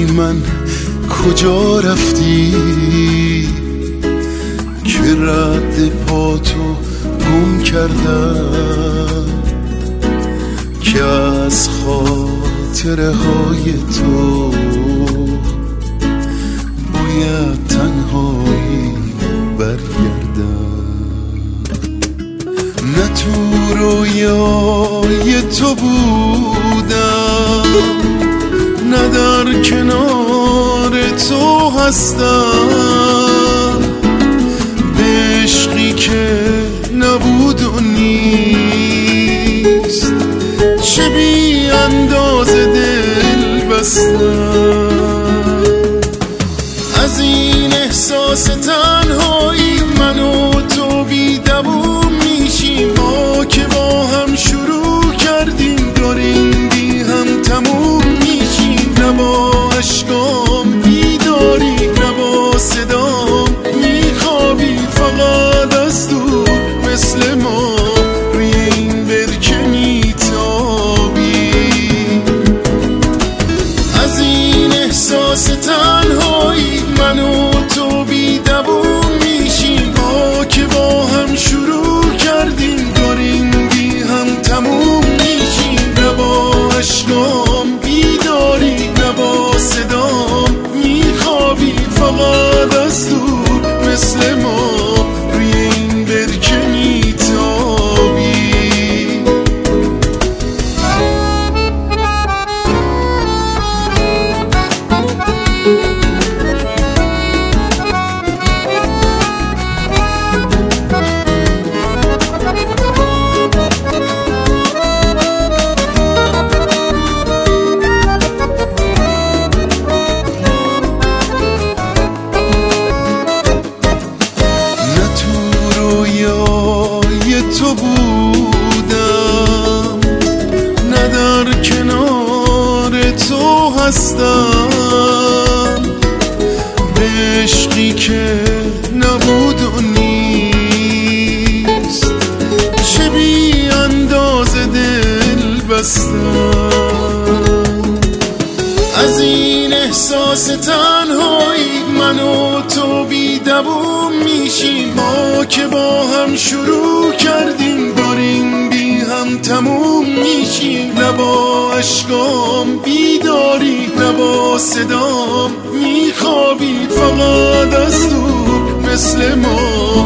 ای من کجا رفتی که رد پاتو گم کردم، که از خاطره های تو باید تنهایی برگردم. نه تو رویای تو بودم، نه در کنار تو هستم، به عشقی که نبود و نیست چه بی اندازه دل بستم. از این احساس تنهایی من و تو بی دووم میشیم، ما که با هم شروع کردیم داریم بی هم تموم میشیم. نه با عشقام بیداری نه با صدام میخوابی، فقط از دور مثل ما روی این برکه میتابی. از این احساس تنهایی من و تو بی دووم میشیم، ما که با هم شروع کردیم داریم بی هم تموم میشیم. نه با عشقام بیداری نه با صدام میخوابی، فقط از دور مثل ما روی این برکه میتابی. تو بودم، نه در کنار تو هستم، به عشقی که نبود و نیست چه بی اندازه دل بستم. از این احساس تنهایی من و تو بی دووم میشیم، ما که با هم شروع کردیم داریم بی هم تموم میشیم. نه با عشقام بیداری نه با صدام میخوابی، فقط از دور مثل ما